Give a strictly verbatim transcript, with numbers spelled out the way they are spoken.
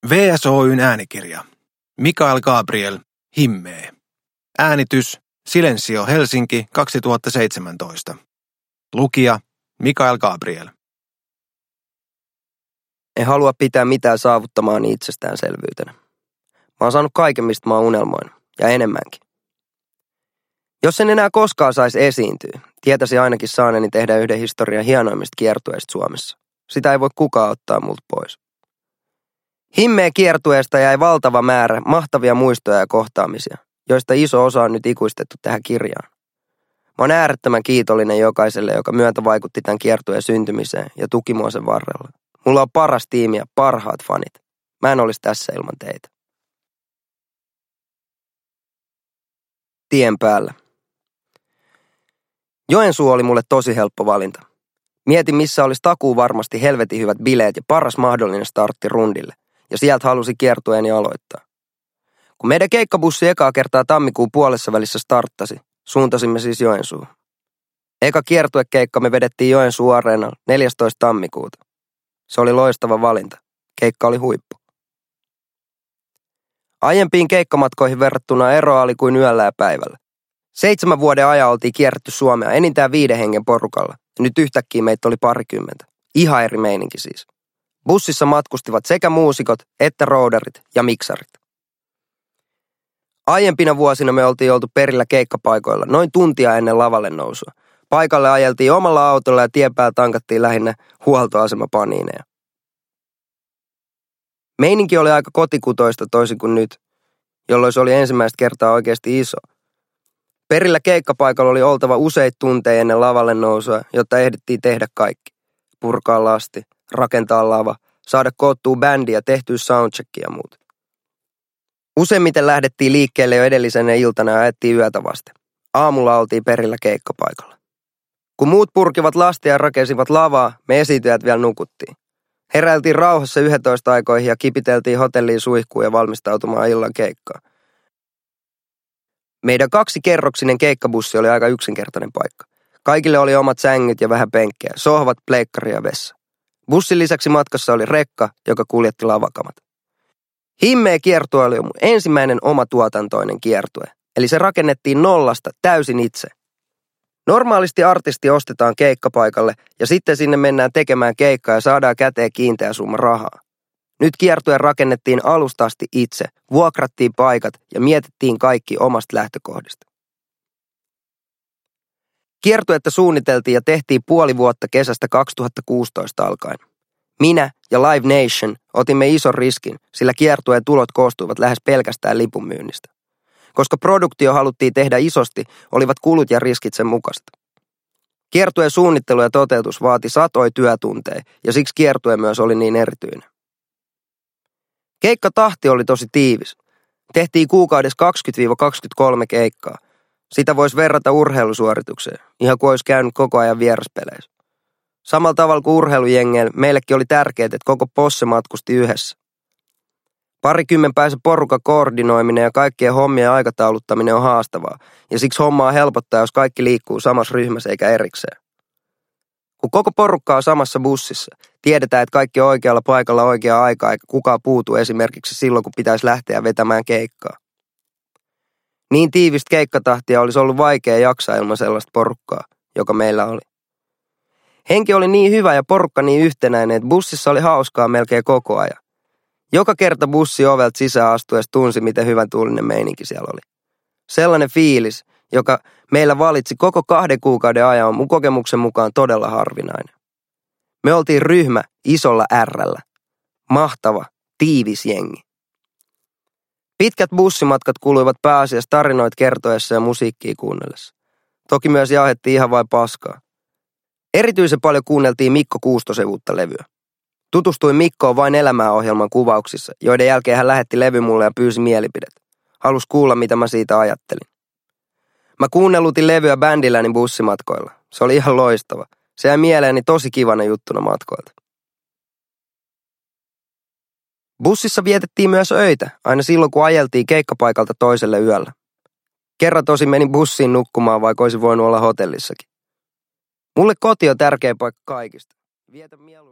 V S O:n äänikirja. Mikael Gabriel, Himmee. Äänitys, Silensio Helsinki kaksituhattaseitsemäntoista. Lukija, Mikael Gabriel. En halua pitää mitään saavuttamaan itsestäänselvyytenä. Mä oon saanut kaiken, mistä mä oon unelmoinut, ja enemmänkin. Jos en enää koskaan saisi esiintyä, tietäisi ainakin saaneeni tehdä yhden historian hienoimmista kiertueista Suomessa. Sitä ei voi kukaan ottaa multa pois. Himmeen kiertueesta jäi valtava määrä mahtavia muistoja ja kohtaamisia, joista iso osa on nyt ikuistettu tähän kirjaan. Mä oon äärettömän kiitollinen jokaiselle, joka myötä vaikutti tämän kiertueen syntymiseen ja tuki mua sen varrella. Mulla on paras tiimi ja parhaat fanit. Mä en olisi tässä ilman teitä. Tien päällä. Joensuu oli mulle tosi helppo valinta. Mietin, missä olisi takuu varmasti helvetin hyvät bileet ja paras mahdollinen startti rundille, ja sieltä halusi kiertueeni aloittaa. Kun meidän keikkabussi ekaa kertaa tammikuun puolessa välissä starttasi, suuntasimme siis Joensuuhun. Eka kiertuekeikka me vedettiin Joensuu Areenalla neljästoista tammikuuta. Se oli loistava valinta. Keikka oli huippu. Aiempiin keikkamatkoihin verrattuna eroa oli kuin yöllä ja päivällä. Seitsemän vuoden ajan oltiin kierretty Suomea enintään viiden hengen porukalla, ja nyt yhtäkkiä meitä oli parikymmentä. Ihan eri meininki siis. Bussissa matkustivat sekä muusikot että roudarit ja miksarit. Aiempina vuosina me oltiin oltu perillä keikkapaikoilla noin tuntia ennen lavalle nousua. Paikalle ajeltiin omalla autolla ja tien päällä tankattiin lähinnä huoltoasemapaniineja. Meininki oli aika kotikutoista toisin kuin nyt, jolloin se oli ensimmäistä kertaa oikeasti iso. Perillä keikkapaikalla oli oltava useita tunteja ennen lavalle nousua, jotta ehdittiin tehdä kaikki. Purkaa lasti, rakentaa lava, saada koottua bändiä ja tehtyä soundcheckia ja muuta. Useimmiten lähdettiin liikkeelle jo edellisenä iltana ja ajettiin yötä vasten. Aamulla oltiin perillä keikkapaikalla. Kun muut purkivat lastia ja rakensivat lavaa, me esiintyjät vielä nukuttiin. Heräiltiin rauhassa yksitoista aikoihin ja kipiteltiin hotelliin suihkuun ja valmistautumaan illan keikkaan. Meidän kaksikerroksinen keikkabussi oli aika yksinkertainen paikka. Kaikille oli omat sängyt ja vähän penkkejä, sohvat, pleikkari ja vessa. Bussin lisäksi matkassa oli rekka, joka kuljetti lavakamat. Himmee kiertue oli mun ensimmäinen oma tuotantoinen kiertue, eli se rakennettiin nollasta täysin itse. Normaalisti artisti ostetaan keikkapaikalle ja sitten sinne mennään tekemään keikkaa ja saadaan käteen kiinteä summa rahaa. Nyt kiertue rakennettiin alusta asti itse, vuokrattiin paikat ja mietittiin kaikki omasta lähtökohdista. Kiertuetta suunniteltiin ja tehtiin puoli vuotta kesästä kaksituhattakuusitoista alkaen. Minä ja Live Nation otimme ison riskin, sillä kiertueen tulot koostuivat lähes pelkästään lipunmyynnistä. Koska produktio haluttiin tehdä isosti, olivat kulut ja riskit sen mukaista. Kiertueen suunnittelu ja toteutus vaati satoi työtunteja ja siksi kiertue myös oli niin erityinen. Keikkatahti oli tosi tiivis. Tehtiin kuukaudessa kaksikymmentä kaksikymmentäkolme keikkaa. Sitä voisi verrata urheilusuoritukseen, ihan kuin olisi käynyt koko ajan vieraspeleissä. Samalla tavalla kuin urheilujengeillä, meillekin oli tärkeää, että koko posse matkusti yhdessä. Parikymmenpäisen porukan koordinoiminen ja kaikkien hommien aikatauluttaminen on haastavaa, ja siksi hommaa helpottaa, jos kaikki liikkuu samassa ryhmässä eikä erikseen. Kun koko porukka on samassa bussissa, tiedetään, että kaikki on oikealla paikalla oikeaa aikaa, eikä kukaan puutu esimerkiksi silloin, kun pitäisi lähteä vetämään keikkaa. Niin tiivistä keikkatahtia olisi ollut vaikea jaksaa ilman sellaista porukkaa, joka meillä oli. Henki oli niin hyvä ja porukka niin yhtenäinen, että bussissa oli hauskaa melkein koko ajan. Joka kerta bussi ovelta sisään astuessa tunsi, miten hyvän tuulinen meininki siellä oli. Sellainen fiilis, joka meillä valitsi koko kahden kuukauden ajan, on mun kokemuksen mukaan todella harvinainen. Me oltiin ryhmä isolla R:llä. Mahtava, tiivis jengi. Pitkät bussimatkat kuluivat pääasiassa tarinoit kertoessa ja musiikkia kuunnellessa. Toki myös jahettiin ihan vain paskaa. Erityisen paljon kuunneltiin Mikko Kuustosen uutta levyä. Tutustuin Mikkoon vain elämäohjelman kuvauksissa, joiden jälkeen hän lähetti levy mulle ja pyysi mielipidet. Halusi kuulla, mitä mä siitä ajattelin. Mä kuunnellutin levyä bändilläni bussimatkoilla. Se oli ihan loistava. Se jäi mieleeni tosi kivana juttuna matkoilta. Bussissa vietettiin myös öitä, aina silloin kun ajeltiin keikkapaikalta toiselle yöllä. Kerran tosi menin bussiin nukkumaan, vaikka olisi voinut olla hotellissakin. Mulle koti on tärkeä paikka kaikista. Vietän mieluummin